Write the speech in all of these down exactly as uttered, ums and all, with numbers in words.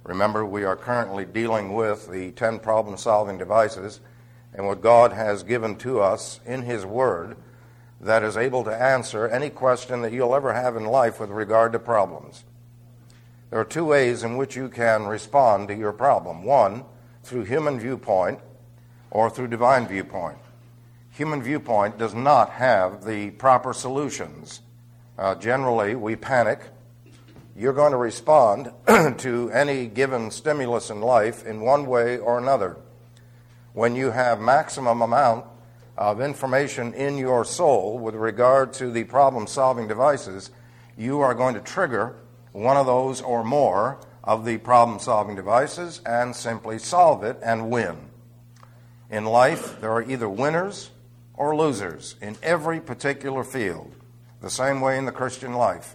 Remember, we are currently dealing with the ten problem-solving devices and what God has given to us in His Word that is able to answer any question that you'll ever have in life with regard to problems. There are two ways in which you can respond to your problem. One, through human viewpoint or through divine viewpoint. Human viewpoint does not have the proper solutions. Uh, generally, we panic. You're going to respond to any given stimulus in life in one way or another. When you have maximum amount of information in your soul with regard to the problem-solving devices, you are going to trigger one of those or more of the problem-solving devices and simply solve it and win. In life, there are either winners or losers in every particular field, the same way in the Christian life.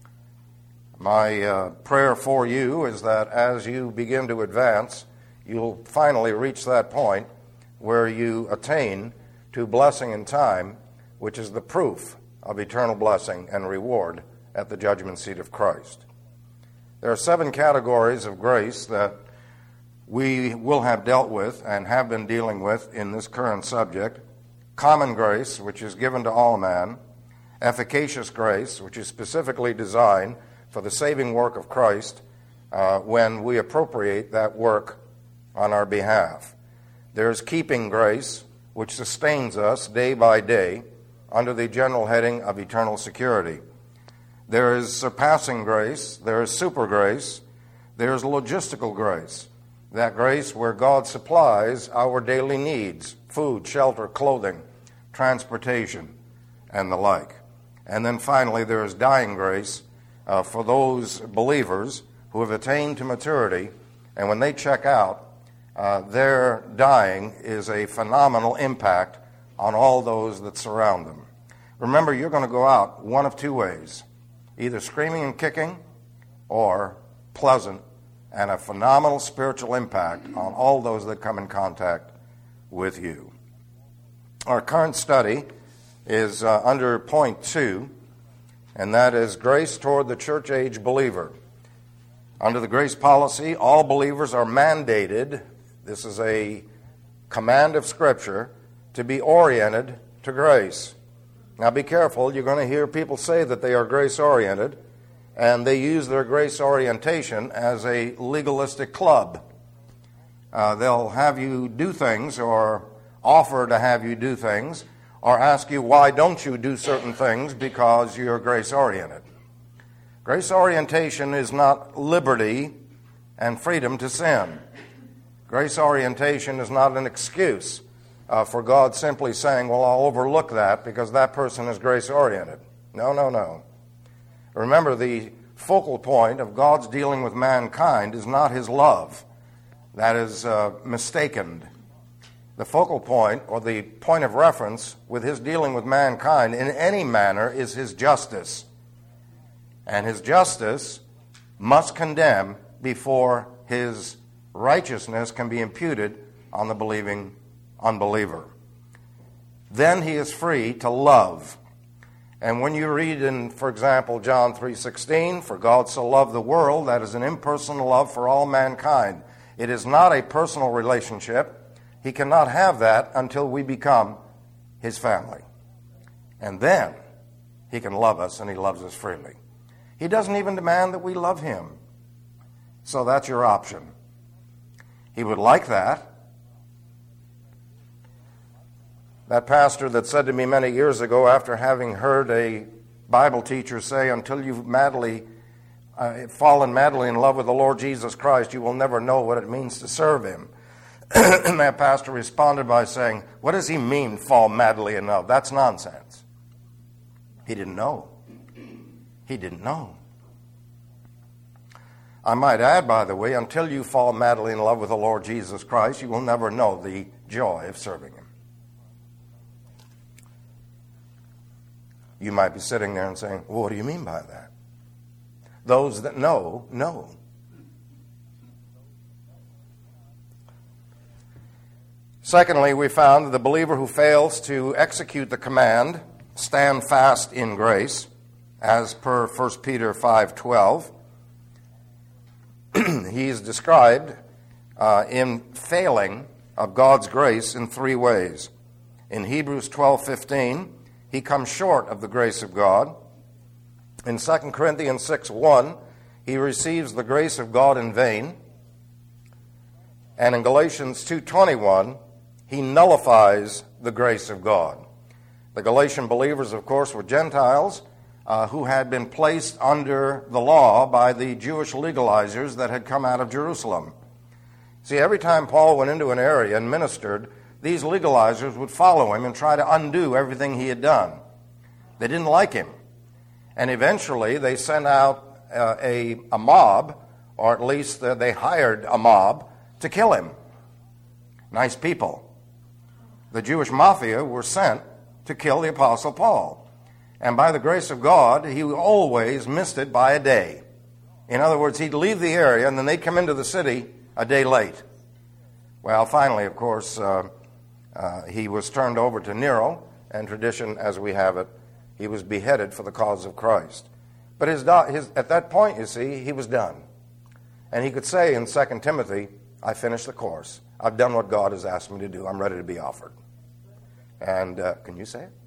My uh, prayer for you is that as you begin to advance, you'll finally reach that point where you attain to blessing in time, which is the proof of eternal blessing and reward at the judgment seat of Christ. There are seven categories of grace that we will have dealt with and have been dealing with in this current subject. Common grace, which is given to all man. Efficacious grace, which is specifically designed for the saving work of Christ uh, when we appropriate that work on our behalf. There's keeping grace, which sustains us day by day under the general heading of eternal security. There is surpassing grace, there is super grace, there is logistical grace, that grace where God supplies our daily needs, food, shelter, clothing, transportation, and the like. And then finally, there is dying grace uh, for those believers who have attained to maturity, and when they check out, uh, their dying is a phenomenal impact on all those that surround them. Remember, you're going to go out one of two ways, either screaming and kicking or pleasant and a phenomenal spiritual impact on all those that come in contact with you. Our current study is uh, under point two, and that is grace toward the church-age believer. Under the grace policy, all believers are mandated, this is a command of Scripture, to be oriented to grace. Now be careful, you're going to hear people say that they are grace-oriented, and they use their grace orientation as a legalistic club. Uh, they'll have you do things or offer to have you do things or ask you why don't you do certain things because you're grace-oriented. Grace orientation is not liberty and freedom to sin. Grace orientation is not an excuse uh, for God simply saying, well, I'll overlook that because that person is grace-oriented. No, no, no. Remember, the focal point of God's dealing with mankind is not His love. That is uh, mistaken. The focal point, or the point of reference with His dealing with mankind in any manner, is His justice. And His justice must condemn before His righteousness can be imputed on the believing unbeliever. Then He is free to love. And when you read in, for example, John three sixteen, for God so loved the world, that is an impersonal love for all mankind. It is not a personal relationship. He cannot have that until we become His family. And then He can love us, and He loves us freely. He doesn't even demand that we love Him. So that's your option. He would like that. That pastor that said to me many years ago, after having heard a Bible teacher say, until you've madly uh, fallen madly in love with the Lord Jesus Christ, you will never know what it means to serve Him. And that pastor responded by saying, what does he mean, fall madly in love? That's nonsense. He didn't know. He didn't know. I might add, by the way, until you fall madly in love with the Lord Jesus Christ, you will never know the joy of serving Him. You might be sitting there and saying, well, what do you mean by that? Those that know, know. Secondly, we found that the believer who fails to execute the command, stand fast in grace, as per First Peter five twelve, he is described uh, in failing of God's grace in three ways. In Hebrews twelve fifteen, he comes short of the grace of God. In Second Corinthians six one, he receives the grace of God in vain. And in Galatians two twenty-one, he nullifies the grace of God. The Galatian believers, of course, were Gentiles uh, who had been placed under the law by the Jewish legalizers that had come out of Jerusalem. See, every time Paul went into an area and ministered, these legalizers would follow him and try to undo everything he had done. They didn't like him. And eventually they sent out uh, a, a mob, or at least uh, they hired a mob to kill him. Nice people. The Jewish mafia were sent to kill the Apostle Paul. And by the grace of God, he always missed it by a day. In other words, he'd leave the area and then they'd come into the city a day late. Well, finally, of course, uh, uh, he was turned over to Nero, and tradition as we have it, he was beheaded for the cause of Christ. But his, his, at that point, you see, he was done. And he could say in Second Timothy, I finished the course. I've done what God has asked me to do. I'm ready to be offered. And uh, can you say it?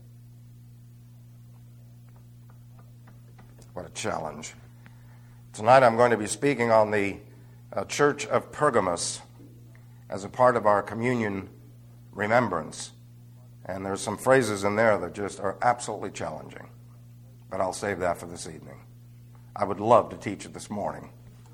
What a challenge. Tonight I'm going to be speaking on the uh, Church of Pergamos as a part of our communion remembrance. And there's some phrases in there that just are absolutely challenging. But I'll save that for this evening. I would love to teach it this morning.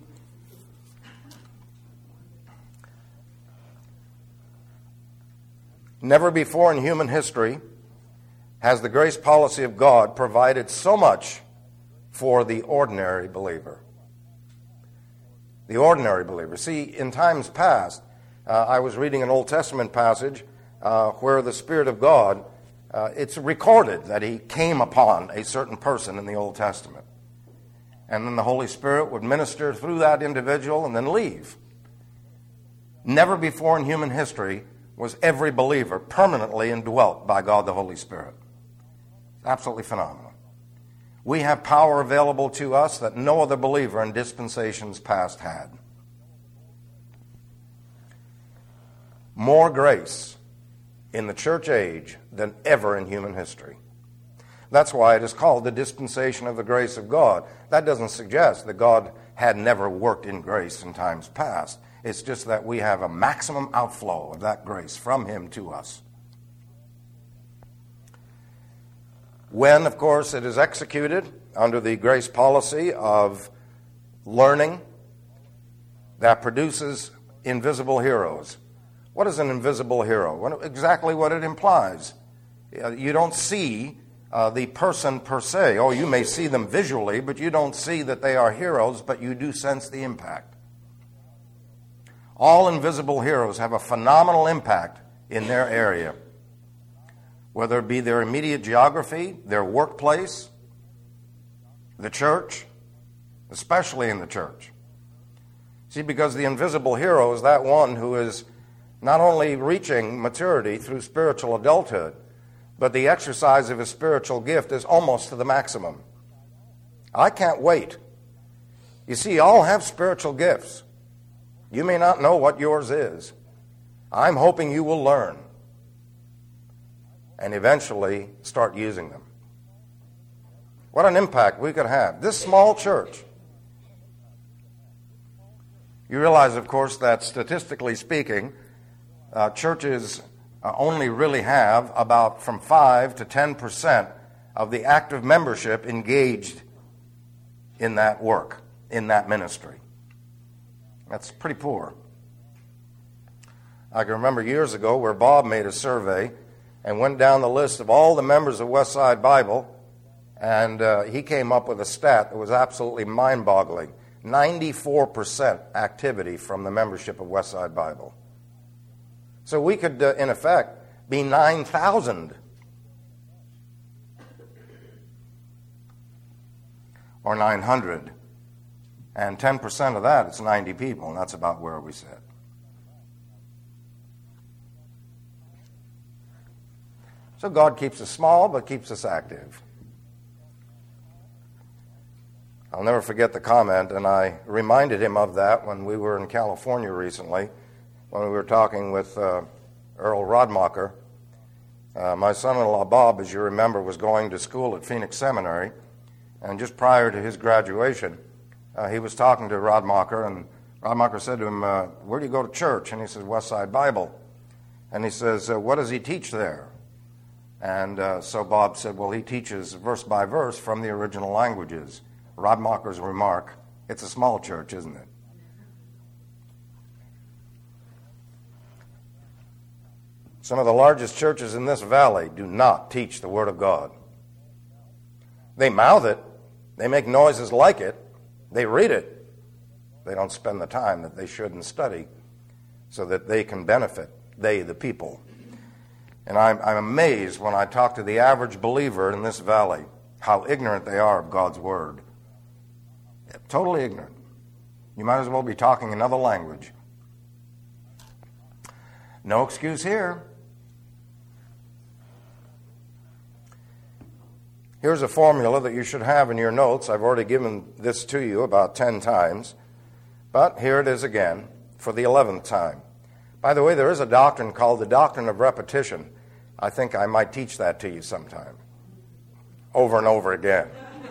Never before in human history has the grace policy of God provided so much for the ordinary believer. The ordinary believer. See, in times past, uh, I was reading an Old Testament passage uh, where the Spirit of God, uh, it's recorded that he came upon a certain person in the Old Testament. And then the Holy Spirit would minister through that individual and then leave. Never before in human history was every believer permanently indwelt by God the Holy Spirit. Absolutely phenomenal. We have power available to us that no other believer in dispensations past had. More grace in the church age than ever in human history. That's why it is called the dispensation of the grace of God. That doesn't suggest that God had never worked in grace in times past. It's just that we have a maximum outflow of that grace from him to us. When, of course, it is executed under the grace policy of learning that produces invisible heroes. What is an invisible hero? What, exactly what it implies. You don't see uh, the person per se. Oh, you may see them visually, but you don't see that they are heroes, but you do sense the impact. All invisible heroes have a phenomenal impact in their area, whether it be their immediate geography, their workplace, the church, especially in the church. See, because the invisible hero is that one who is not only reaching maturity through spiritual adulthood, but the exercise of his spiritual gift is almost to the maximum. I can't wait. You see, all have spiritual gifts. You may not know what yours is. I'm hoping you will learn and eventually start using them. What an impact we could have. This small church. You realize, of course, that statistically speaking, uh, churches uh, only really have about from five to ten percent of the active membership engaged in that work, in that ministry. That's pretty poor. I can remember years ago where Bob made a survey and went down the list of all the members of Westside Bible, and uh, he came up with a stat that was absolutely mind-boggling. ninety-four percent activity from the membership of Westside Bible. So we could, uh, in effect, be nine thousand. Or nine hundred. And ten percent of that, it's ninety people, and that's about where we sit. So God keeps us small, but keeps us active. I'll never forget the comment, and I reminded him of that when we were in California recently, when we were talking with uh, Earl Rodmacher. Uh, my son-in-law, Bob, as you remember, was going to school at Phoenix Seminary, and just prior to his graduation, uh, he was talking to Rodmacher, and Rodmacher said to him, uh, where do you go to church? And he says, Westside Bible. And he says, uh, what does he teach there? And uh, so Bob said, well, he teaches verse by verse from the original languages. Rodmacher's remark, it's a small church, isn't it? Some of the largest churches in this valley do not teach the Word of God. They mouth it. They make noises like it. They read it. They don't spend the time that they should in study so that they can benefit, they, the people. And I'm, I'm amazed when I talk to the average believer in this valley how ignorant they are of God's Word. Totally ignorant. You might as well be talking another language. No excuse here. Here's a formula that you should have in your notes. I've already given this to you about ten times, but here it is again for the eleventh time. By the way, there is a doctrine called the doctrine of repetition. I think I might teach that to you sometime, over and over again.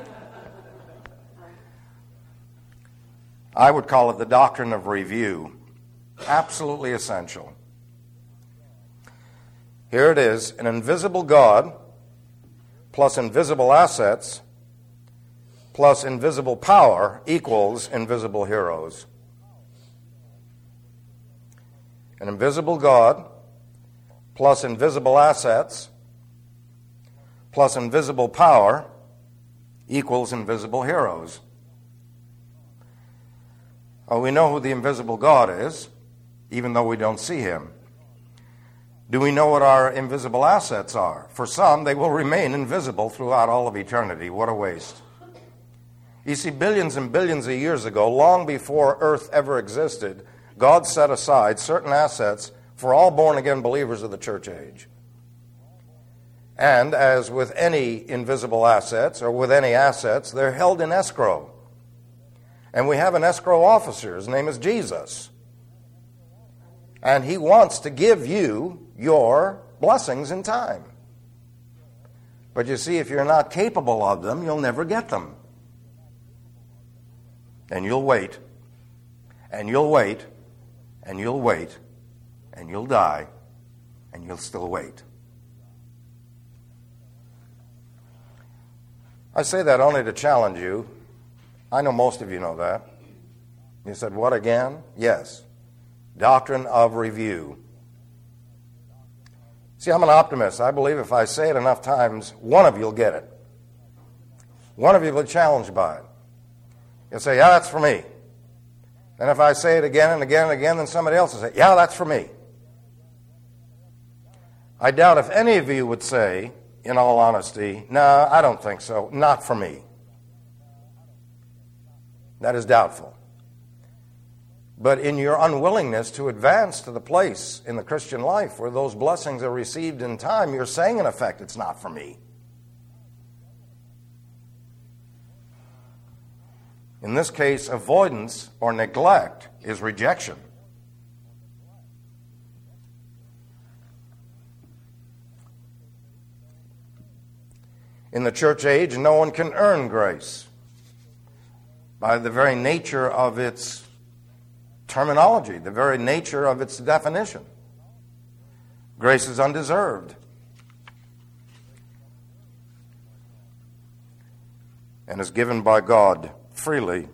I would call it the doctrine of review. Absolutely essential. Here it is, an invisible God plus invisible assets plus invisible power equals invisible heroes. An invisible God plus invisible assets plus invisible power equals invisible heroes. Well, we know who the invisible God is, even though we don't see him. Do we know what our invisible assets are? For some, they will remain invisible throughout all of eternity. What a waste. You see, billions and billions of years ago, long before earth ever existed, God set aside certain assets for all born-again believers of the church age. And as with any invisible assets, or with any assets, they're held in escrow. And we have an escrow officer. His name is Jesus. And he wants to give you your blessings in time. But you see, if you're not capable of them, you'll never get them. And you'll wait. And you'll wait. And you'll wait. And you'll die. And you'll still wait. I say that only to challenge you. I know most of you know that. You said, what again? Yes. Doctrine of review. See, I'm an optimist. I believe if I say it enough times, one of you will get it. One of you will be challenged by it. You'll say, yeah, that's for me. And if I say it again and again and again, then somebody else will say, yeah, that's for me. I doubt if any of you would say, in all honesty, no, I don't think so, not for me. That is doubtful. But in your unwillingness to advance to the place in the Christian life where those blessings are received in time, you're saying, in effect, it's not for me. In this case, avoidance or neglect is rejection. In the church age, no one can earn grace. By the very nature of its terminology, the very nature of its definition. Grace is undeserved. And is given by God freely.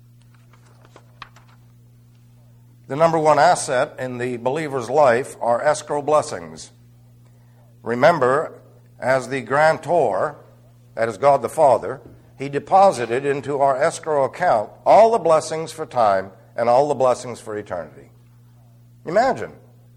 The number one asset in the believer's life are escrow blessings. Remember, as the grantor, that is God the Father, He deposited into our escrow account all the blessings for time and all the blessings for eternity. Imagine.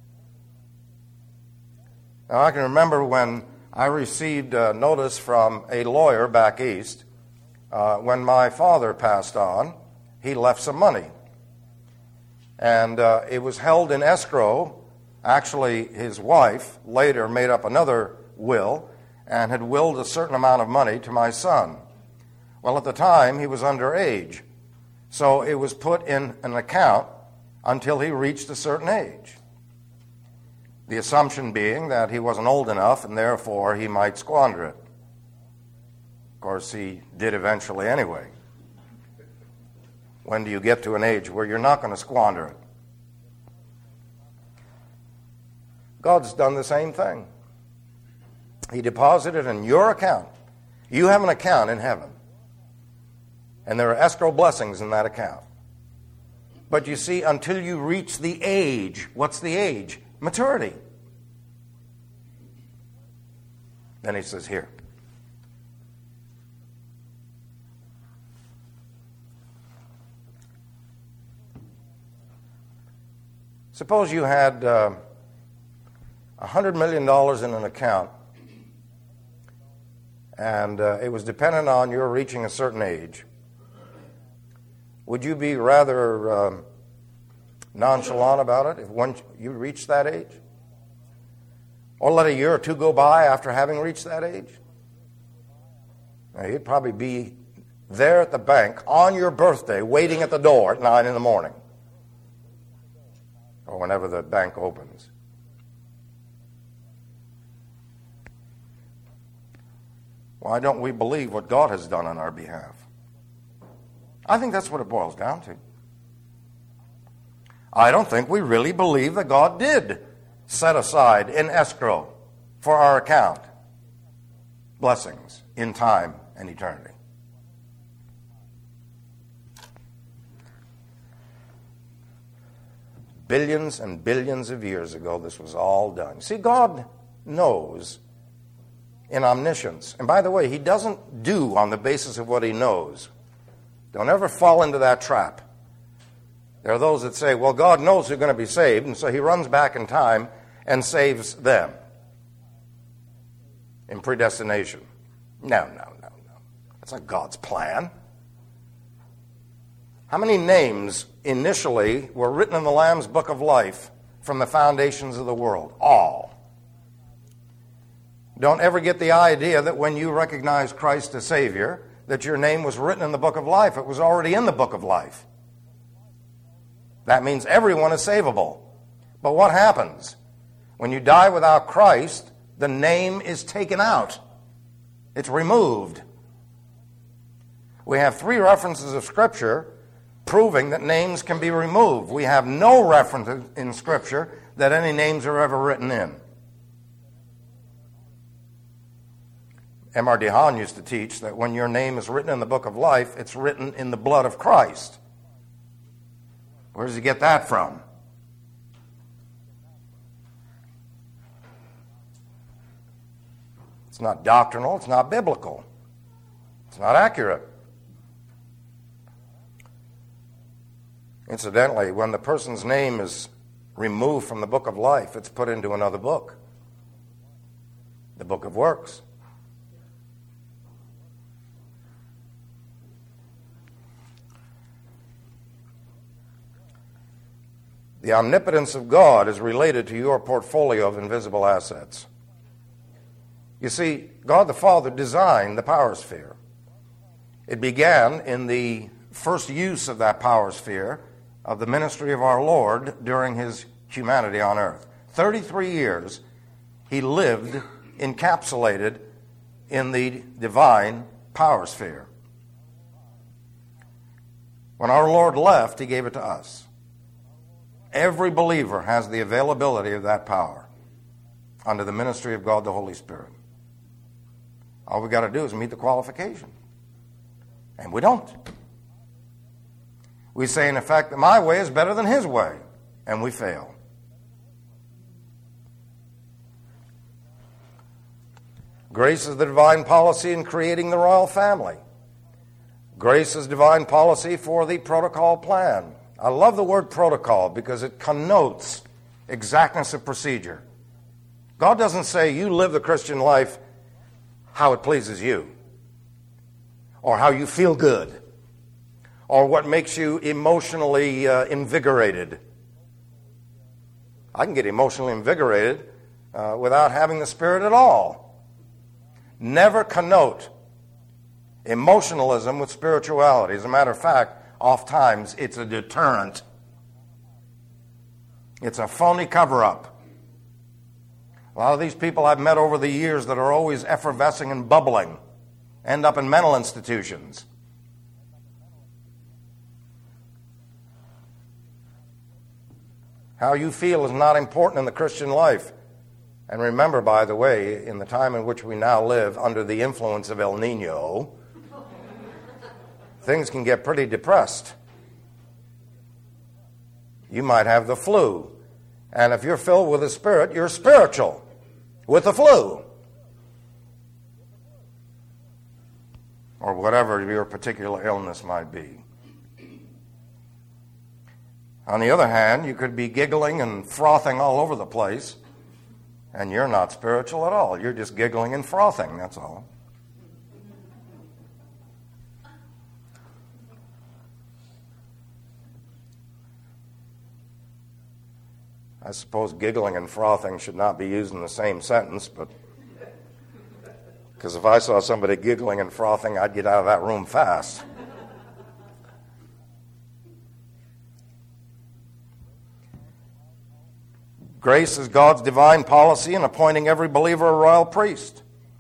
Now, I can remember when I received a notice from a lawyer back east. Uh, when my father passed on, he left some money. And uh, it was held in escrow. Actually, his wife later made up another will and had willed a certain amount of money to my son. Well, at the time, he was underage. So it was put in an account until he reached a certain age. The assumption being that he wasn't old enough and therefore he might squander it. Of course, he did eventually anyway. When do you get to an age where you're not going to squander it? God's done the same thing. He deposited in your account. You have an account in heaven. And there are escrow blessings in that account. But you see, until you reach the age, what's the age? Maturity. Then he says, here. Suppose you had uh, one hundred million dollars in an account, and uh, it was dependent on your reaching a certain age. Would you be rather um, nonchalant about it if once you reach that age? Or let a year or two go by after having reached that age? Now, you'd probably be there at the bank on your birthday waiting at the door at nine in the morning. Or whenever the bank opens. Why don't we believe what God has done on our behalf? I think that's what it boils down to. I don't think we really believe that God did set aside in escrow for our account blessings in time and eternity. Billions and billions of years ago, this was all done. See, God knows in omniscience. And by the way, he doesn't do on the basis of what he knows. Don't ever fall into that trap. There are those that say, well, God knows they're going to be saved, and so he runs back in time and saves them in predestination. No, no, no, no. That's not God's plan. How many names initially were written in the Lamb's Book of Life from the foundations of the world? All. Don't ever get the idea that when you recognize Christ as Savior, that your name was written in the Book of Life. It was already in the Book of Life. That means everyone is savable. But what happens? When you die without Christ, the name is taken out. It's removed. We have three references of Scripture proving that names can be removed. We have no reference in Scripture that any names are ever written in. M R DeHaan used to teach that when your name is written in the Book of Life, it's written in the blood of Christ. Where does he get that from? It's not doctrinal, it's not biblical. It's not accurate. Incidentally, when the person's name is removed from the Book of Life, it's put into another book, the Book of Works. The omnipotence of God is related to your portfolio of invisible assets. You see, God the Father designed the power sphere. It began in the first use of that power sphere of the ministry of our Lord during his humanity on earth. thirty-three years he lived encapsulated in the divine power sphere. When our Lord left, he gave it to us. Every believer has the availability of that power under the ministry of God the Holy Spirit. All we've got to do is meet the qualification. And we don't. We say, in effect, that my way is better than his way, and we fail. Grace is the divine policy in creating the royal family. Grace is divine policy for the protocol plan. I love the word protocol because it connotes exactness of procedure. God doesn't say you live the Christian life how it pleases you, or how you feel good, or what makes you emotionally uh, invigorated. I can get emotionally invigorated uh, without having the Spirit at all. Never connote emotionalism with spirituality. As a matter of fact, oftentimes it's a deterrent. It's a phony cover-up. A lot of these people I've met over the years that are always effervescing and bubbling end up in mental institutions. How you feel is not important in the Christian life. And remember, by the way, in the time in which we now live, under the influence of El Nino, things can get pretty depressed. You might have the flu. And if you're filled with the Spirit, you're spiritual with the flu. Or whatever your particular illness might be. On the other hand, you could be giggling and frothing all over the place, and you're not spiritual at all. You're just giggling and frothing, that's all. I suppose giggling and frothing should not be used in the same sentence, but because if I saw somebody giggling and frothing, I'd get out of that room fast. Grace is God's divine policy in appointing every believer a royal priest.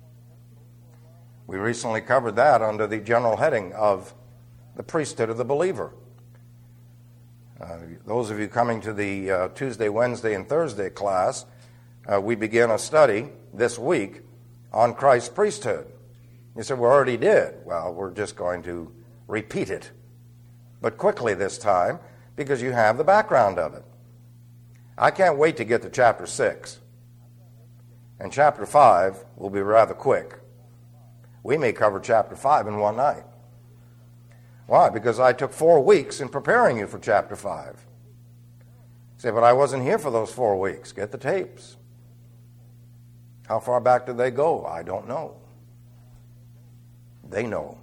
We recently covered that under the general heading of the priesthood of the believer. Uh, those of you coming to the uh, Tuesday, Wednesday, and Thursday class, uh, we began a study this week on Christ's priesthood. You said, we already did. Well, we're just going to repeat it, but quickly this time, because you have the background of it. I can't wait to get to chapter six. And chapter five will be rather quick. We may cover chapter five in one night. Why? Because I took four weeks in preparing you for chapter five. You say, but I wasn't here for those four weeks. Get the tapes. How far back did they go? I don't know. They know.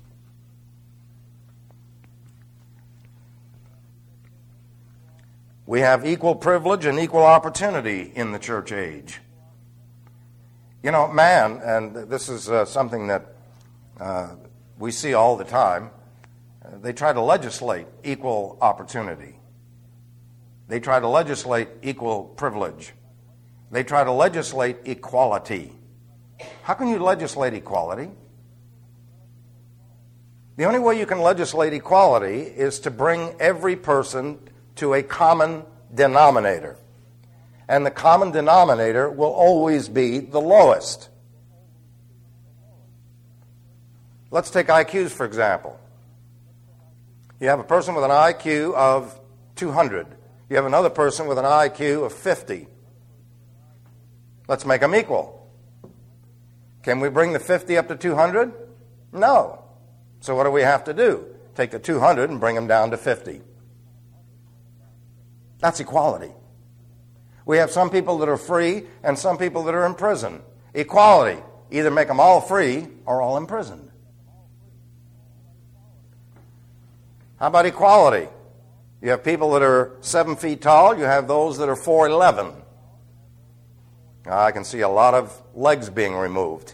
We have equal privilege and equal opportunity in the church age. You know, man, and this is uh, something that uh, we see all the time, uh, they try to legislate equal opportunity. They try to legislate equal privilege. They try to legislate equality. How can you legislate equality? The only way you can legislate equality is to bring every person to a common denominator. And the common denominator will always be the lowest. Let's take I Qs, for example. You have a person with an I Q of two hundred. You have another person with an I Q of fifty. Let's make them equal. Can we bring the fifty up to two hundred? No. So what do we have to do? Take the two hundred and bring them down to fifty. That's equality. We have some people that are free and some people that are in prison. Equality. Either make them all free or all imprisoned. How about equality? You have people that are seven feet tall. You have those that are four eleven. I can see a lot of legs being removed.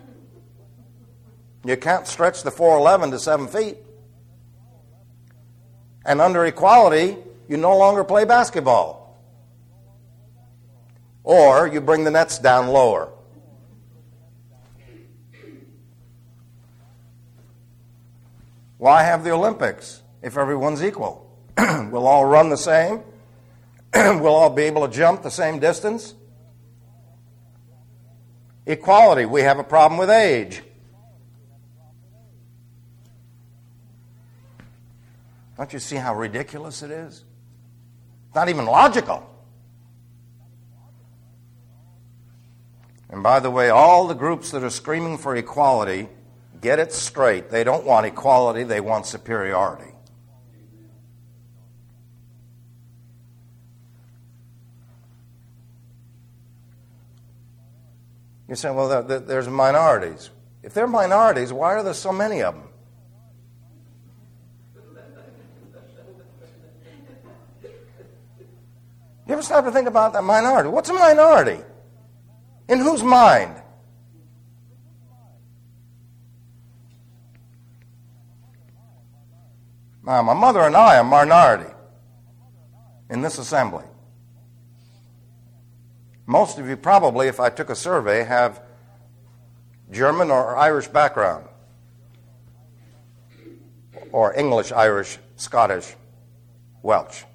You can't stretch the four eleven to seven feet. And under equality, you no longer play basketball. Or you bring the nets down lower. Why have the Olympics if everyone's equal? We'll all run the same? We'll all be able to jump the same distance? Equality. We have a problem with age. Don't you see how ridiculous it is? It's not even logical. And by the way, all the groups that are screaming for equality, get it straight. They don't want equality, they want superiority. You say, well, there's minorities. If they're minorities, why are there so many of them? You ever stop to think about that minority? What's a minority? In whose mind? Now, my mother and I are minority in this assembly. Most of you probably, if I took a survey, have German or Irish background, or English, Irish, Scottish, Welsh.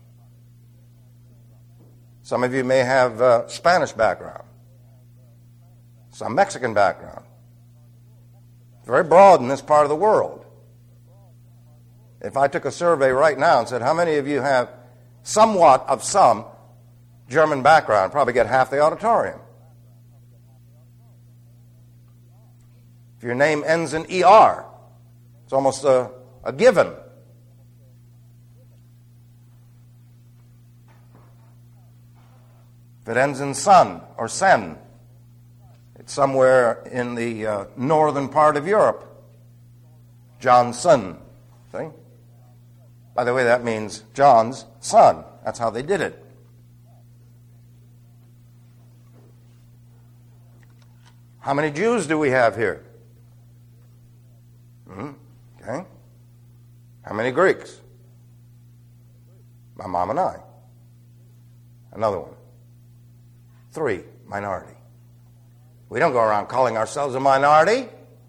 Some of you may have uh, Spanish background, some Mexican background. It's very broad in this part of the world. If I took a survey right now and said, how many of you have somewhat of some German background, I'd probably get half the auditorium. If your name ends in E R, it's almost a, a given. If it ends in son or sen, it's somewhere in the uh, northern part of Europe. Johnson. See? By the way, that means John's son. That's how they did it. How many Jews do we have here? Hmm? Okay. How many Greeks? My mom and I. Another one. Three, minority. We don't go around calling ourselves a minority.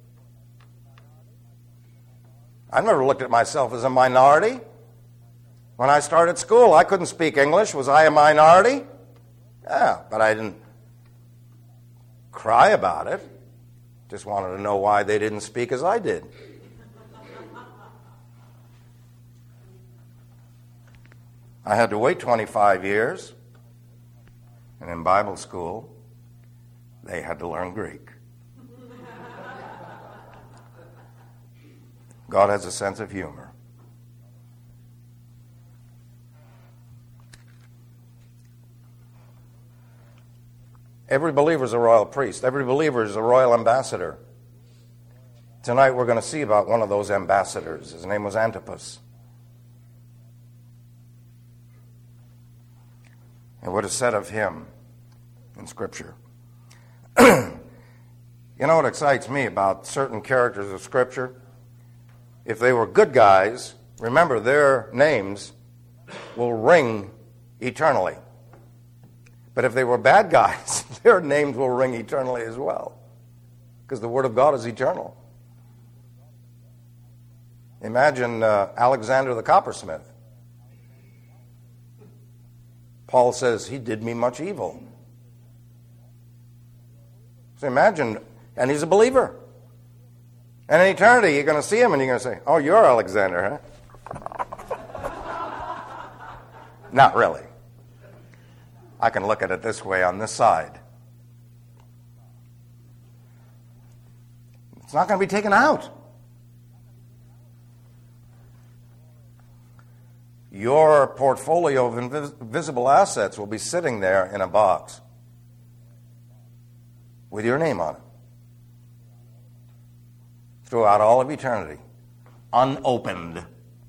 I've never looked at myself as a minority. When I started school, I couldn't speak English. Was I a minority? Yeah, but I didn't cry about it. Just wanted to know why they didn't speak as I did. I had to wait twenty-five years. And in Bible school, they had to learn Greek. God has a sense of humor. Every believer is a royal priest. Every believer is a royal ambassador. Tonight we're going to see about one of those ambassadors. His name was Antipas. And what is said of him in Scripture. You know what excites me about certain characters of Scripture? If they were good guys, remember their names will ring eternally. But if they were bad guys, their names will ring eternally as well. Because the Word of God is eternal. Imagine uh, Alexander the coppersmith. Paul says, he did me much evil. So imagine, and he's a believer. And in eternity, you're going to see him and you're going to say, oh, you're Alexander, huh? Not really. I can look at it this way on this side. It's not going to be taken out. Your portfolio of invisible assets will be sitting there in a box with your name on it throughout all of eternity, unopened.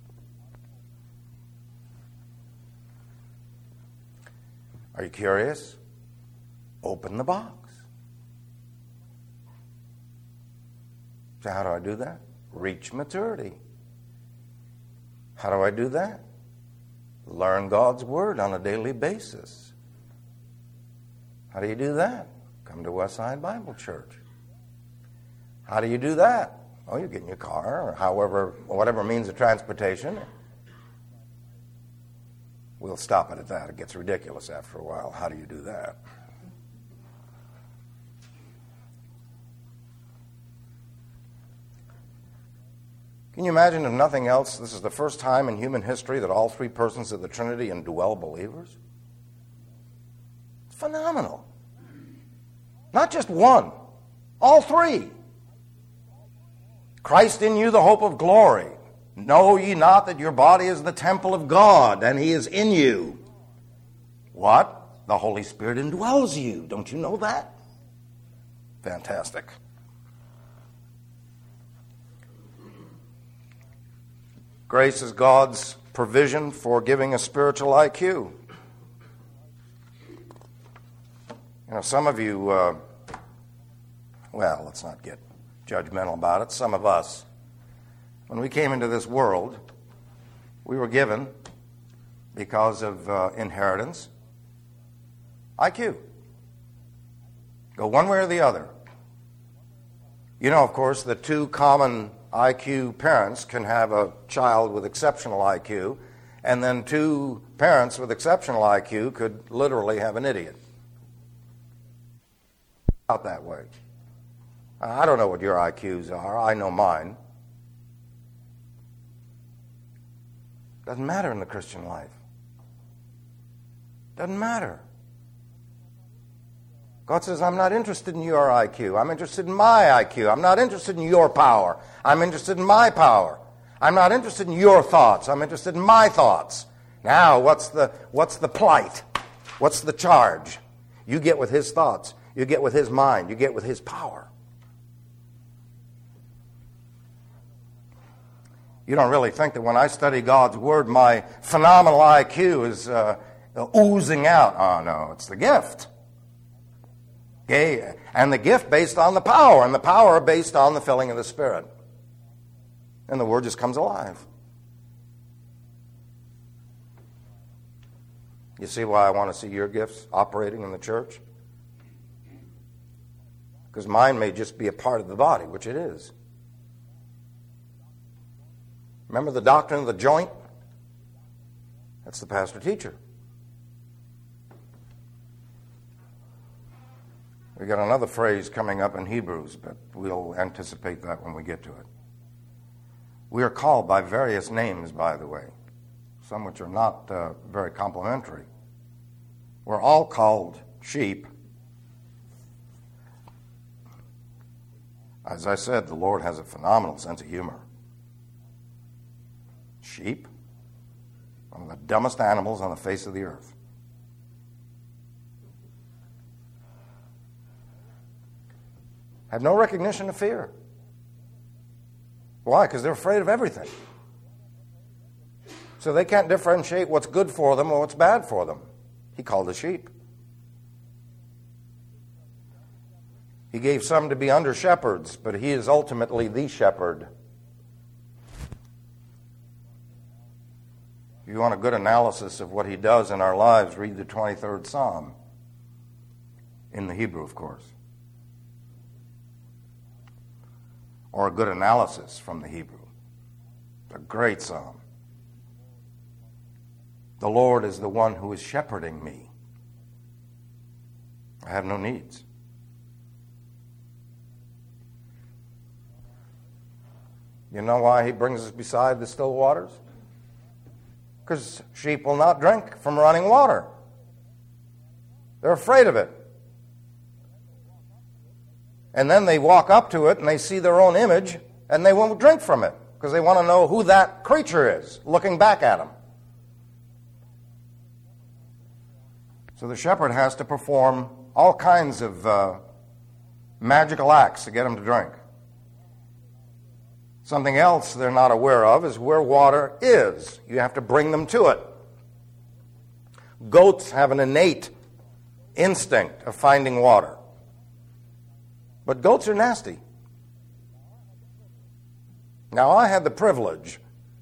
Are you curious? Open the box. So how do I do that? Reach maturity. How do I do that? Learn God's Word on a daily basis. How do you do that? Come to Westside Bible Church. How do you do that? Oh, you get in your car or however, whatever means of transportation. We'll stop it at that. It gets ridiculous after a while. How do you do that? Can you imagine, if nothing else, this is the first time in human history that all three persons of the Trinity indwell believers? It's phenomenal. Not just one, all three. Christ in you, the hope of glory. Know ye not that your body is the temple of God, and He is in you? What? The Holy Spirit indwells you. Don't you know that? Fantastic. Grace is God's provision for giving a spiritual I Q. You know, some of you, uh, well, let's not get judgmental about it. Some of us, when we came into this world, We were given, because of uh, inheritance, I Q. Go one way or the other. You know, of course, the two common I Q parents can have a child with exceptional I Q, and then two parents with exceptional I Q could literally have an idiot. Out that way. I don't know what your I Qs are. I know mine. Doesn't matter in the Christian life. Doesn't matter. God says, I'm not interested in your I Q. I'm interested in my I Q. I'm not interested in your power. I'm interested in my power. I'm not interested in your thoughts. I'm interested in my thoughts. Now, what's the what's the plight? What's the charge? You get with his thoughts. You get with his mind. You get with his power. You don't really think that when I study God's Word, my phenomenal I Q is uh, oozing out. Oh, no, it's the gift. Okay? And the gift based on the power, and the power based on the filling of the Spirit. And the Word just comes alive. You see why I want to see your gifts operating in the church? Because mine may just be a part of the body, which it is. Remember the doctrine of the joint? That's the pastor-teacher. We got another phrase coming up in Hebrews, but we'll anticipate that when we get to it. We are called by various names, by the way, some which are not uh, very complimentary. We're all called sheep. As I said, the Lord has a phenomenal sense of humor. Sheep, one of the dumbest animals on the face of the earth. Have no recognition of fear. Why? Because they're afraid of everything. So they can't differentiate what's good for them or what's bad for them. He called the sheep. He gave some to be under shepherds, but he is ultimately the shepherd. If you want a good analysis of what he does in our lives, read the twenty-third Psalm. In the Hebrew, of course. Or a good analysis from the Hebrew. It's a great psalm. The Lord is the one who is shepherding me. I have no needs. You know why he brings us beside the still waters? Because sheep will not drink from running water. They're afraid of it. And then they walk up to it and they see their own image and they won't drink from it because they want to know who that creature is looking back at them. So the shepherd has to perform all kinds of uh, magical acts to get them to drink. Something else they're not aware of is where water is. You have to bring them to it. Goats have an innate instinct of finding water. But goats are nasty. Now, I had the privilege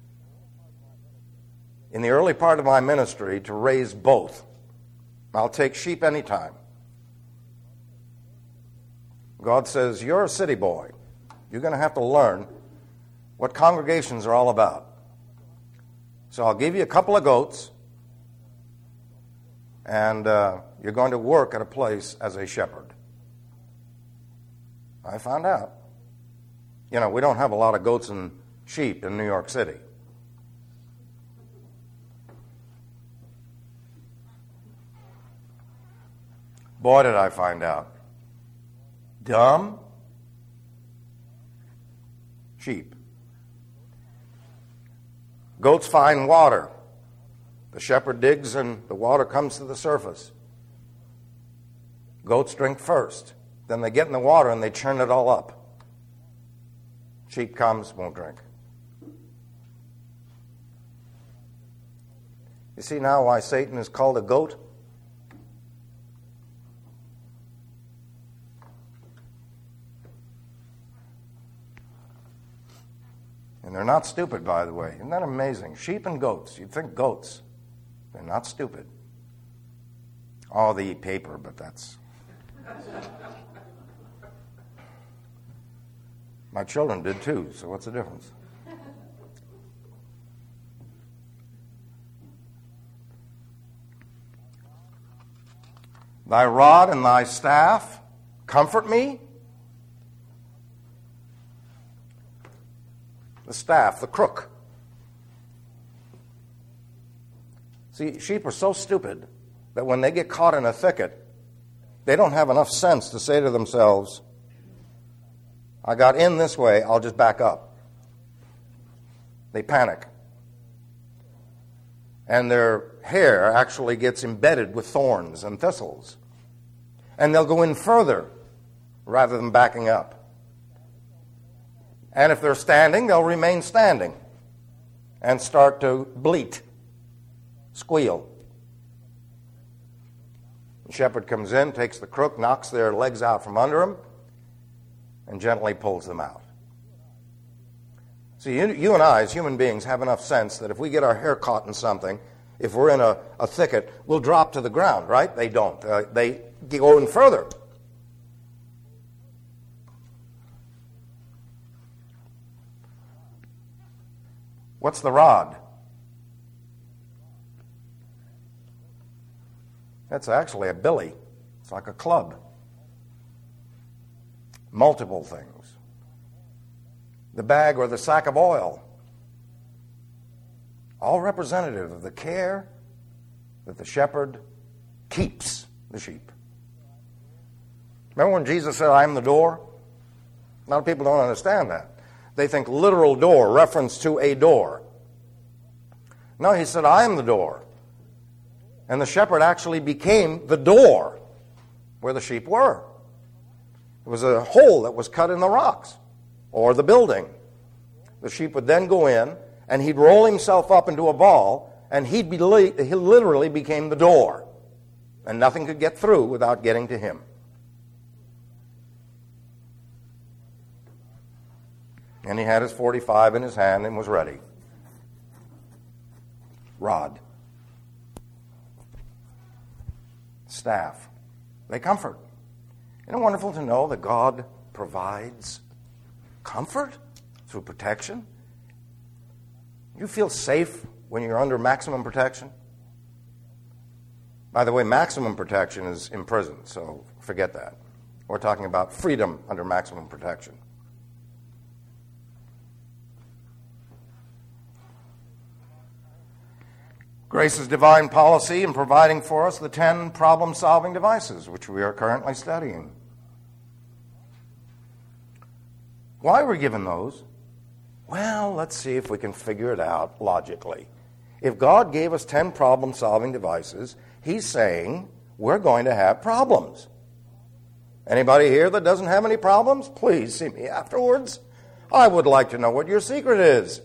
in the early part of my ministry to raise both. I'll take sheep anytime. God says, you're a city boy. You're going to have to learn what congregations are all about. So I'll give you a couple of goats, and uh, you're going to work at a place as a shepherd. I found out. You know, we don't have a lot of goats and sheep in New York City. Boy, did I find out. Dumb sheep. Goats find water. The shepherd digs and the water comes to the surface. Goats drink first. Then they get in the water and they churn it all up. Sheep comes, won't drink. You see now why Satan is called a goat? And they're not stupid, by the way. Isn't that amazing? Sheep and goats. You'd think goats. They're not stupid. Oh, they eat paper, but that's... My children did too, so what's the difference? Thy rod and thy staff comfort me. The staff, the crook. See, sheep are so stupid that when they get caught in a thicket, they don't have enough sense to say to themselves, I got in this way, I'll just back up. They panic. And their hair actually gets embedded with thorns and thistles. And they'll go in further rather than backing up. And if they're standing, they'll remain standing and start to bleat, squeal. The shepherd comes in, takes the crook, knocks their legs out from under them, and gently pulls them out. See, you, you and I, as human beings, have enough sense that if we get our hair caught in something, if we're in a, a thicket, we'll drop to the ground, right? They don't. Uh, they go in further. What's the rod? That's actually a billy. It's like a club. Multiple things. The bag or the sack of oil. All representative of the care that the shepherd keeps the sheep. Remember when Jesus said, I am the door? A lot of people don't understand that. They think literal door, reference to a door. No, he said, I am the door. And the shepherd actually became the door where the sheep were. It was a hole that was cut in the rocks or the building. The sheep would then go in, and he'd roll himself up into a ball, and he'd be li- he literally became the door. And nothing could get through without getting to him. And he had his forty-five in his hand and was ready. Rod. Staff. They comfort. Isn't it wonderful to know that God provides comfort through protection? You feel safe when you're under maximum protection? By the way, maximum protection is in prison, so forget that. We're talking about freedom under maximum protection. Grace's divine policy in providing for us the ten problem-solving devices, which we are currently studying. Why were we given those? Well, let's see if we can figure it out logically. If God gave us ten problem-solving devices, he's saying we're going to have problems. Anybody here that doesn't have any problems? Please see me afterwards. I would like to know what your secret is.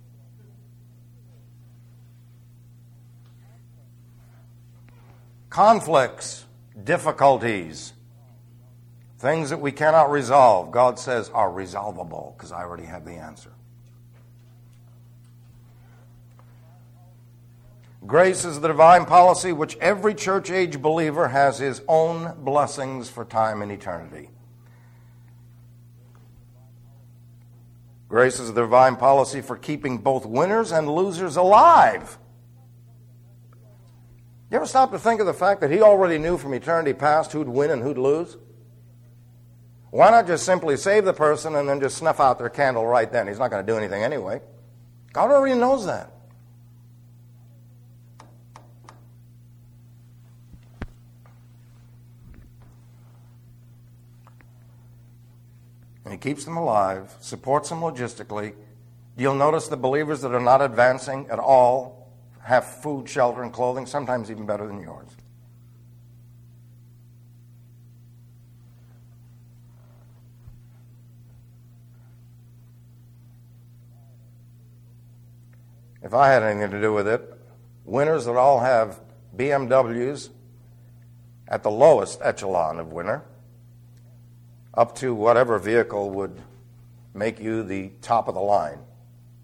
Conflicts, difficulties, things that we cannot resolve, God says are resolvable because I already have the answer. Grace is the divine policy which every church-age believer has his own blessings for time and eternity. Grace is the divine policy for keeping both winners and losers alive. You ever stop to think of the fact that he already knew from eternity past who'd win and who'd lose? Why not just simply save the person and then just snuff out their candle right then? He's not going to do anything anyway. God already knows that. And he keeps them alive, supports them logistically. You'll notice the believers that are not advancing at all have food, shelter, and clothing, sometimes even better than yours. If I had anything to do with it, winners that all have B M Ws at the lowest echelon of winner, up to whatever vehicle would make you the top of the line.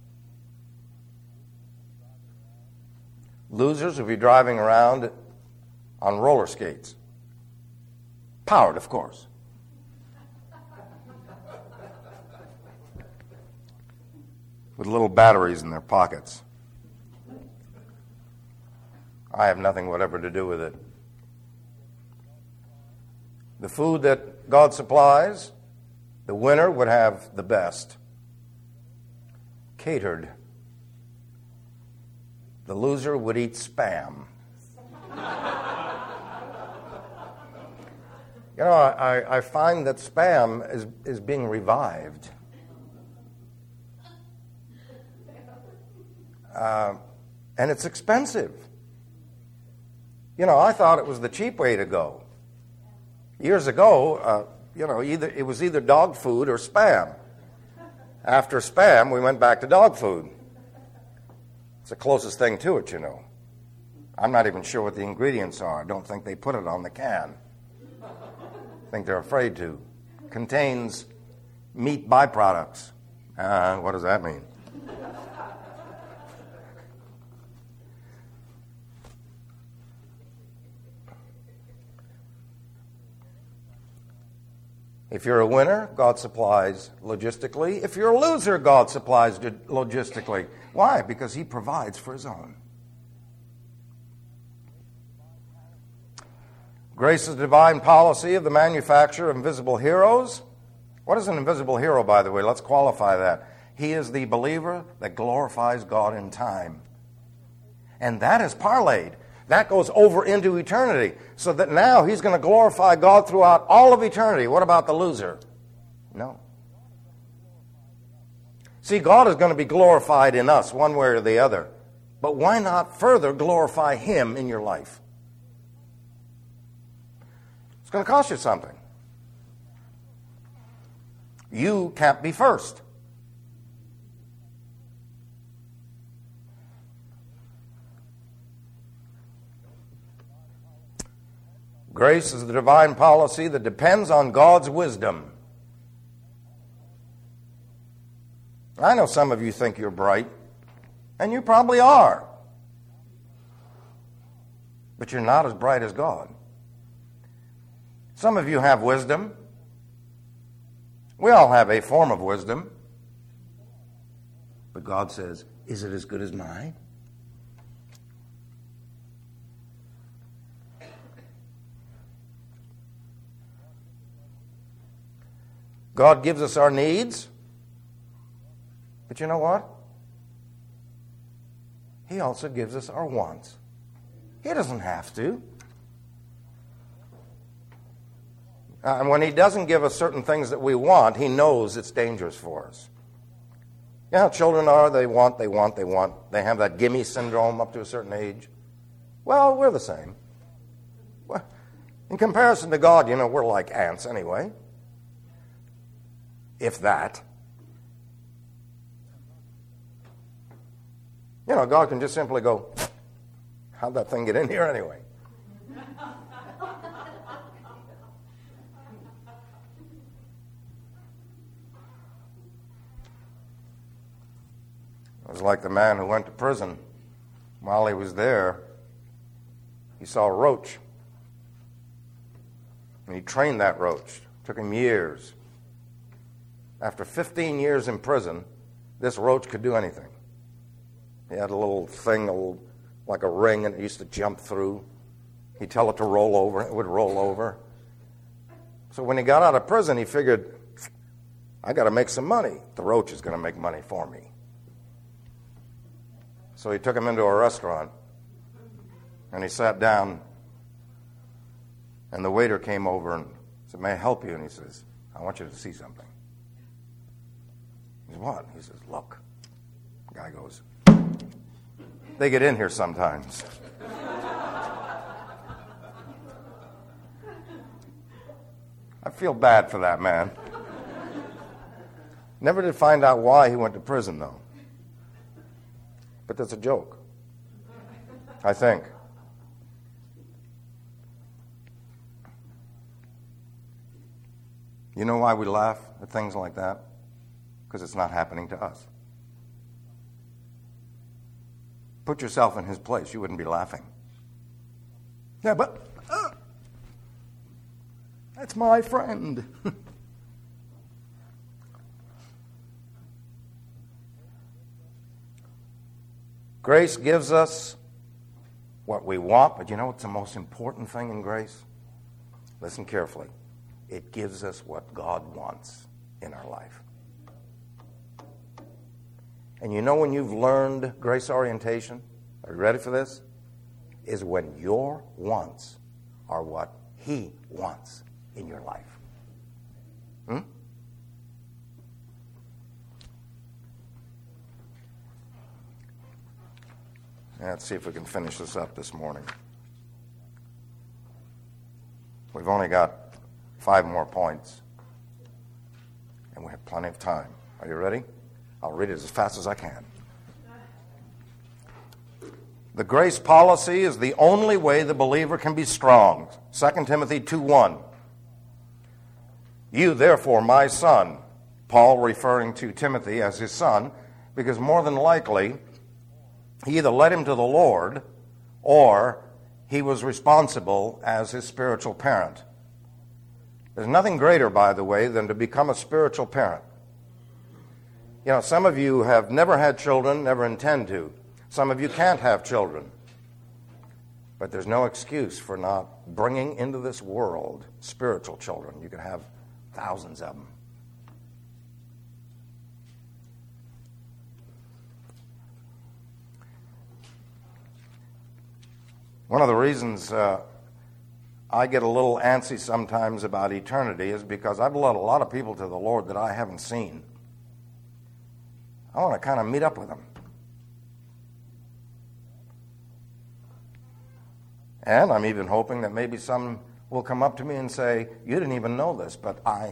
Losers will be driving around on roller skates. Powered, of course. With little batteries in their pockets. I have nothing whatever to do with it. The food that God supplies, the winner would have the best. Catered. The loser would eat Spam. You know, I, I find that Spam is, is being revived. Uh, and it's expensive. You know, I thought it was the cheap way to go. Years ago, uh, you know, either it was either dog food or Spam. After Spam, we went back to dog food. It's the closest thing to it, you know. I'm not even sure what the ingredients are. I don't think they put it on the can. I think they're afraid to. Contains meat byproducts. Uh, what does that mean? If you're a winner, God supplies logistically. If you're a loser, God supplies logistically. Why? Because He provides for His own. Grace is the divine policy of the manufacture of invisible heroes. What is an invisible hero, by the way? Let's qualify that. He is the believer that glorifies God in time. And that is parlayed. That goes over into eternity. So that now he's going to glorify God throughout all of eternity. What about the loser? No. See, God is going to be glorified in us one way or the other. But why not further glorify Him in your life? It's going to cost you something. You can't be first. Grace is the divine policy that depends on God's wisdom. I know some of you think you're bright, and you probably are. But you're not as bright as God. Some of you have wisdom. We all have a form of wisdom. But God says, is it as good as mine? God gives us our needs. But you know what? He also gives us our wants. He doesn't have to. Uh, and when He doesn't give us certain things that we want, He knows it's dangerous for us. You know how children are? They want, they want, they want. They have that gimme syndrome up to a certain age. Well, we're the same. Well, in comparison to God, you know, we're like ants anyway. If that. You know, God can just simply go, how'd that thing get in here anyway? It was like the man who went to prison. While he was there, he saw a roach. And he trained that roach. It took him years. After fifteen years in prison, this roach could do anything. He had a little thing, a little, like a ring, and it used to jump through. He'd tell it to roll over, and it would roll over. So when he got out of prison, he figured, I got to make some money. The roach is going to make money for me. So he took him into a restaurant, and he sat down, and the waiter came over and said, may I help you? And he says, I want you to see something. He says, what? He says, look. The guy goes, they get in here sometimes. I feel bad for that man. Never did find out why he went to prison, though. But that's a joke, I think. You know why we laugh at things like that? Because it's not happening to us. put yourself in his place, you wouldn't be laughing. Yeah, but uh, that's my friend. Grace gives us what we want, but you know what's the most important thing in grace? Listen carefully. It gives us what God wants in our life. And you know when you've learned grace orientation, are you ready for this? Is when your wants are what he wants in your life. Hmm? Let's see if we can finish this up this morning. We've only got five more points, and we have plenty of time. Are you ready? I'll read it as fast as I can. The grace policy is the only way the believer can be strong. Second Timothy two one. You, therefore, my son, Paul referring to Timothy as his son, because more than likely he either led him to the Lord or he was responsible as his spiritual parent. There's nothing greater, by the way, than to become a spiritual parent. You know, some of you have never had children, never intend to. Some of you can't have children. But there's no excuse for not bringing into this world spiritual children. You could have thousands of them. One of the reasons uh, I get a little antsy sometimes about eternity is because I've led a lot of people to the Lord that I haven't seen. I want to kind of meet up with them. And I'm even hoping that maybe some will come up to me and say, you didn't even know this, but I...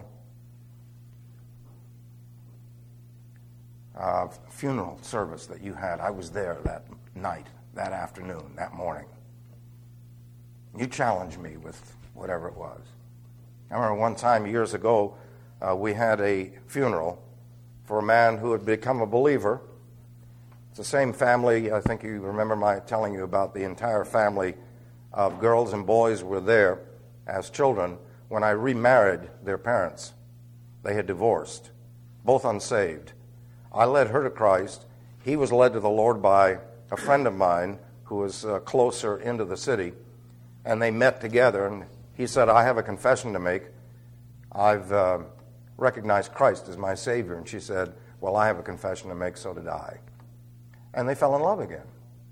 Uh, funeral service that you had, I was there that night, that afternoon, that morning. You challenged me with whatever it was. I remember one time years ago, uh, we had a funeral for a man who had become a believer. It's the same family. I think you remember my telling you about the entire family of girls and boys were there as children when I remarried their parents. They had divorced, both unsaved. I led her to Christ. He was led to the Lord by a friend of mine who was uh, closer into the city. And they met together, and he said, I have a confession to make. I've uh, recognized Christ as my Savior. And she said, well, I have a confession to make, so did I. And they fell in love again.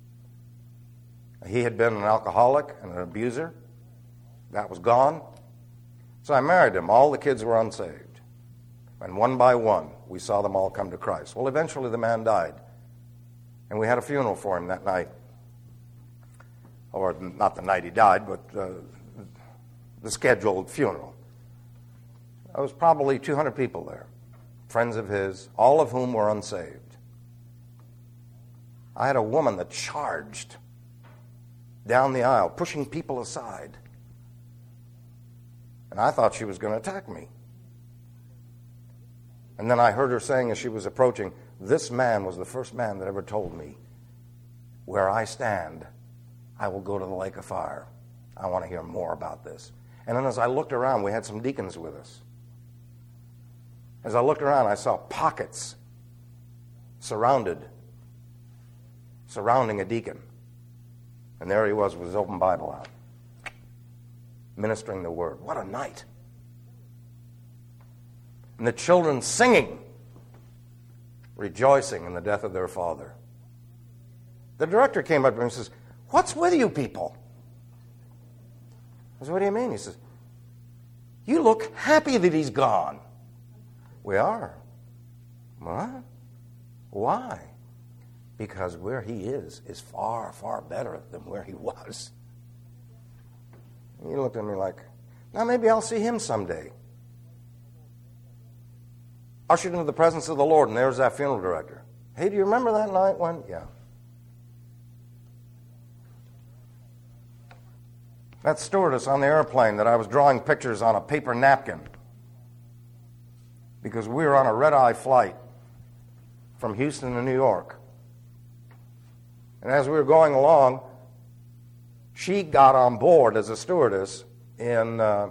He had been an alcoholic and an abuser. That was gone. So I married him. All the kids were unsaved. And one by one, we saw them all come to Christ. Well, eventually the man died. And we had a funeral for him that night. Or not the night he died, but uh, the scheduled funeral. There was probably two hundred people there, friends of his, all of whom were unsaved. I had a woman that charged down the aisle, pushing people aside. And I thought she was going to attack me. And then I heard her saying as she was approaching, this man was the first man that ever told me, where I stand, I will go to the lake of fire. I want to hear more about this. And then as I looked around, we had some deacons with us. As I looked around, I saw pockets surrounded, surrounding a deacon. And there he was with his open Bible out, ministering the word. What a night. And the children singing, rejoicing in the death of their father. The director came up to me and says, what's with you people? I said, what do you mean? He says, you look happy that he's gone. We are. What? Why? Because where he is is far, far better than where he was. And he looked at me like, now maybe I'll see him someday. Ushered into the presence of the Lord, and there's that funeral director. Hey, do you remember that night when? Yeah. That stewardess on the airplane that I was drawing pictures on a paper napkin because we were on a red-eye flight from Houston to New York. And as we were going along, she got on board as a stewardess in uh,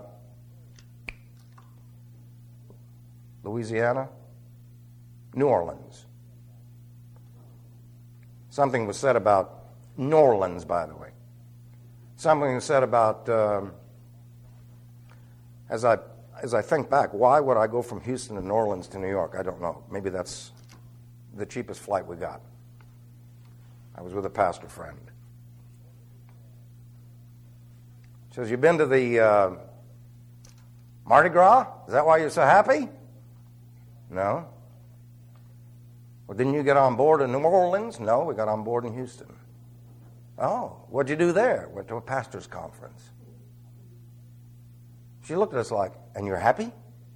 Louisiana, New Orleans. Something was said about New Orleans, by the way. Something was said about, um, as I as I think back, why would I go from Houston to New Orleans to New York? I don't know. Maybe that's the cheapest flight we got. I was with a pastor friend. She says, "You been to the uh, Mardi Gras? Is that why you're so happy?" No. Well, didn't you get on board in New Orleans? No, we got on board in Houston. Oh, what'd you do there? Went to a pastor's conference. She looked at us like, "And you're happy?"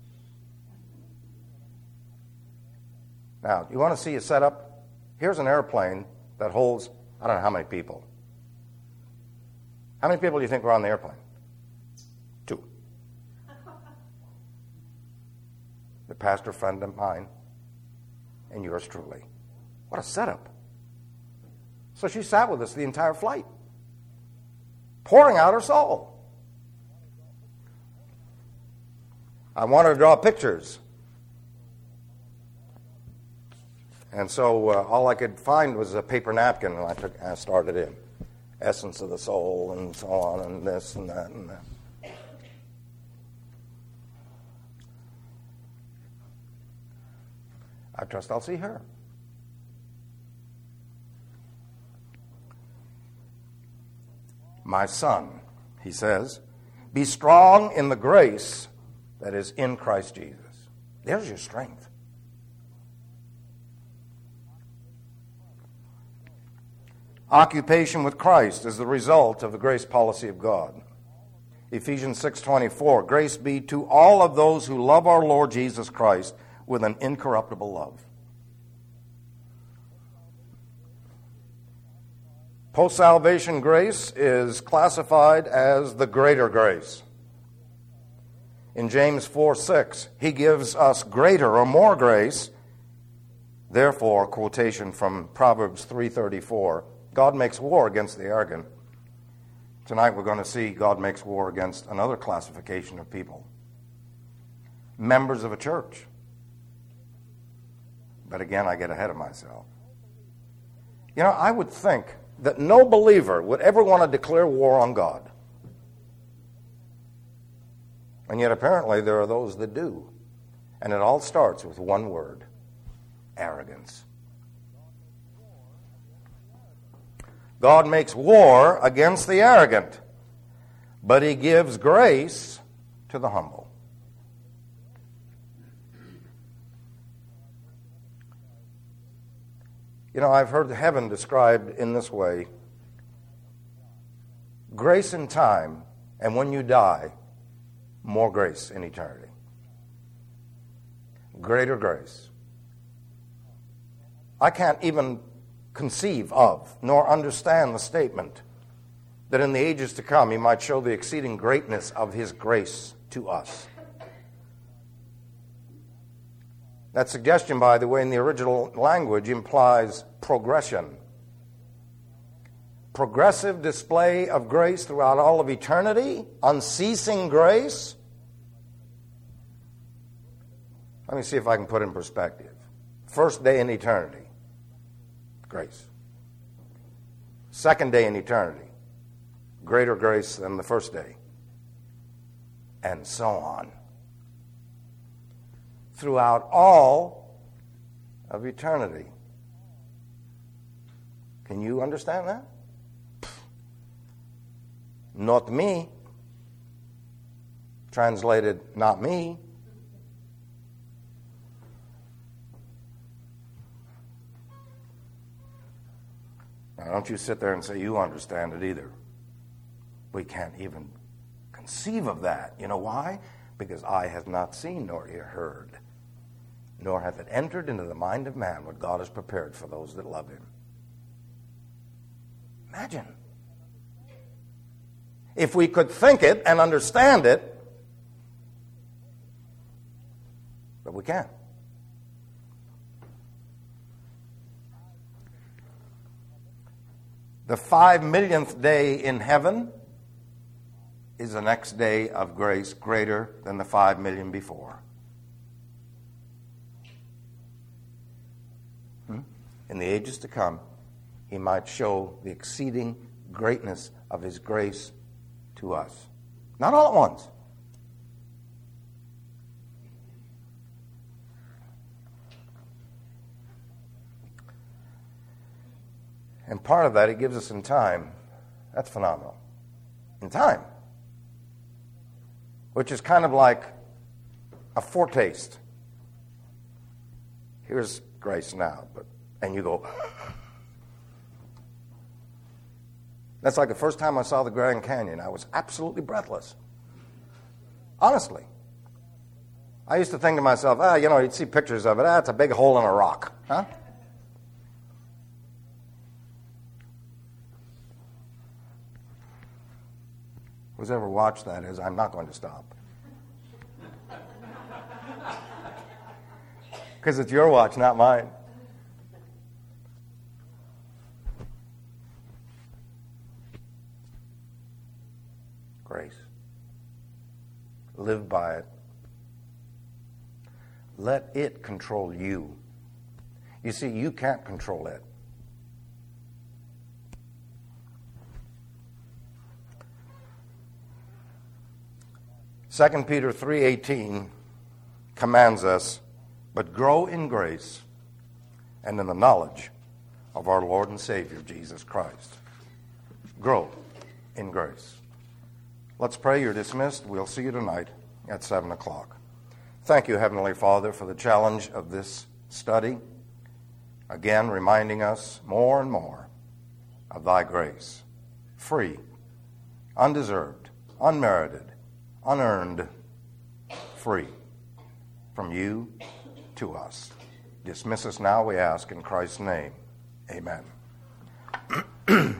Now, you want to see a setup? Here's an airplane that holds, I don't know how many people. How many people do you think were on the airplane? Two. The pastor friend of mine and yours truly. What a setup. So she sat with us the entire flight, pouring out her soul. I wanted to draw pictures. And so uh, all I could find was a paper napkin, and I took, I started in. Essence of the soul, and so on, and this and that and that. I trust I'll see her. My son, he says, be strong in the grace that is in Christ Jesus. There's your strength. Occupation with Christ is the result of the grace policy of God. Ephesians six twenty-four, grace be to all of those who love our Lord Jesus Christ with an incorruptible love. Post-salvation grace is classified as the greater grace. In James four six, he gives us greater or more grace. Therefore, quotation from Proverbs three thirty-four, God makes war against the arrogant. Tonight we're going to see God makes war against another classification of people. Members of a church. But again, I get ahead of myself. You know, I would think that no believer would ever want to declare war on God. And yet apparently there are those that do. And it all starts with one word: arrogance. God makes war against the arrogant, but he gives grace to the humble. You know, I've heard heaven described in this way: grace in time, and when you die, more grace in eternity. Greater grace. I can't even conceive of nor understand the statement that in the ages to come he might show the exceeding greatness of his grace to us. That suggestion, by the way, in the original language implies progression. Progressive display of grace throughout all of eternity, unceasing grace. Let me see if I can put it in perspective. First day in eternity, grace. Second day in eternity, greater grace than the first day. And so on. Throughout all of eternity. Can you understand that? Not me. Translated, not me. Now, don't you sit there and say you understand it either. We can't even conceive of that. You know why? Because eye has not seen nor ear heard, nor hath it entered into the mind of man what God has prepared for those that love him. Imagine. If we could think it and understand it, but we can't. The five millionth day in heaven is the next day of grace greater than the five million before. Hmm? In the ages to come, he might show the exceeding greatness of his grace to us. Not all at once. And part of that he gives us in time. That's phenomenal. In time. Which is kind of like a foretaste. Here's grace now, but and you go. That's like the first time I saw the Grand Canyon. I was absolutely breathless. Honestly. I used to think to myself, ah, you know, you'd see pictures of it. Ah, it's a big hole in a rock. Huh? Who's ever watched that is, I'm not going to stop. Because it's your watch, not mine. Grace. Live by it. Let it control you. You see, you can't control it. Second Peter three eighteen commands us, but grow in grace and in the knowledge of our Lord and Savior, Jesus Christ. Grow in grace. Let's pray. You're dismissed. We'll see you tonight at seven o'clock. Thank you, Heavenly Father, for the challenge of this study. Again, reminding us more and more of thy grace. Free, undeserved, unmerited, unearned, free, from you to us. Dismiss us now, we ask, in Christ's name. Amen.